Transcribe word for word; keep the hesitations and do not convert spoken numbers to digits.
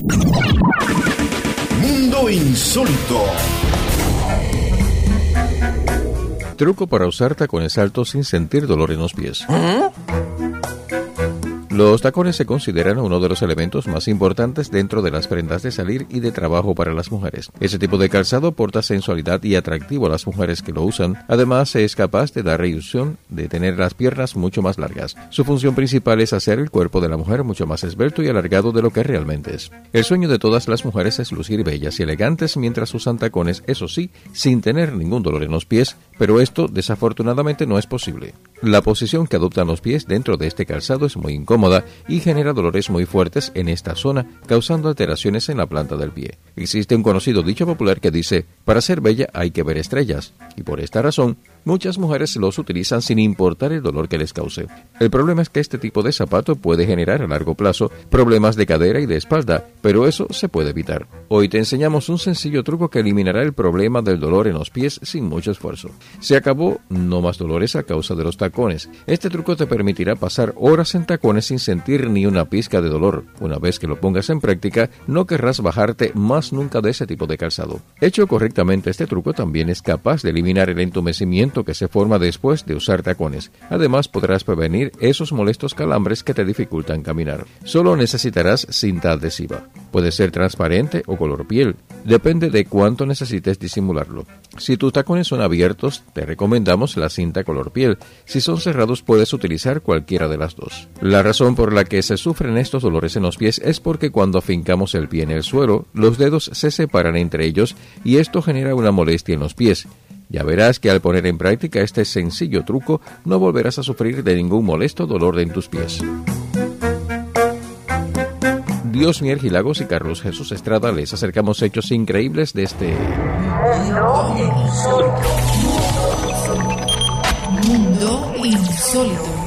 Mundo Insólito. Truco para usar tacones altos sin sentir dolor en los pies. ¿Ah? Los tacones se consideran uno de los elementos más importantes dentro de las prendas de salir y de trabajo para las mujeres. Ese tipo de calzado aporta sensualidad y atractivo a las mujeres que lo usan. Además, es capaz de dar ilusión de tener las piernas mucho más largas. Su función principal es hacer el cuerpo de la mujer mucho más esbelto y alargado de lo que realmente es. El sueño de todas las mujeres es lucir bellas y elegantes mientras usan tacones, eso sí, sin tener ningún dolor en los pies, pero esto desafortunadamente no es posible. La posición que adoptan los pies dentro de este calzado es muy incómoda y genera dolores muy fuertes en esta zona, causando alteraciones en la planta del pie. Existe un conocido dicho popular que dice: para ser bella hay que ver estrellas, y por esta razón, muchas mujeres los utilizan sin importar el dolor que les cause. El problema es que este tipo de zapato puede generar a largo plazo problemas de cadera y de espalda, pero eso se puede evitar. Hoy te enseñamos un sencillo truco que eliminará el problema del dolor en los pies sin mucho esfuerzo. Se acabó, no más dolores a causa de los tacones. Este truco te permitirá pasar horas en tacones sin sentir ni una pizca de dolor. Una vez que lo pongas en práctica, no querrás bajarte más nunca de ese tipo de calzado. Hecho correctamente, este truco también es capaz de eliminar el entumecimiento que se forma después de usar tacones. Además, podrás prevenir esos molestos calambres que te dificultan caminar. Solo necesitarás cinta adhesiva. Puede ser transparente o color piel. Depende de cuánto necesites disimularlo. Si tus tacones son abiertos, te recomendamos la cinta color piel. Si son cerrados, puedes utilizar cualquiera de las dos. La razón por la que se sufren estos dolores en los pies es porque cuando afincamos el pie en el suelo, los dedos se separan entre ellos y esto genera una molestia en los pies. Ya verás que al poner en práctica este sencillo truco, no volverás a sufrir de ningún molesto dolor en tus pies. Dios Mier Gilagos y Carlos Jesús Estrada les acercamos hechos increíbles de este Mundo Insólito. Mundo Insólito.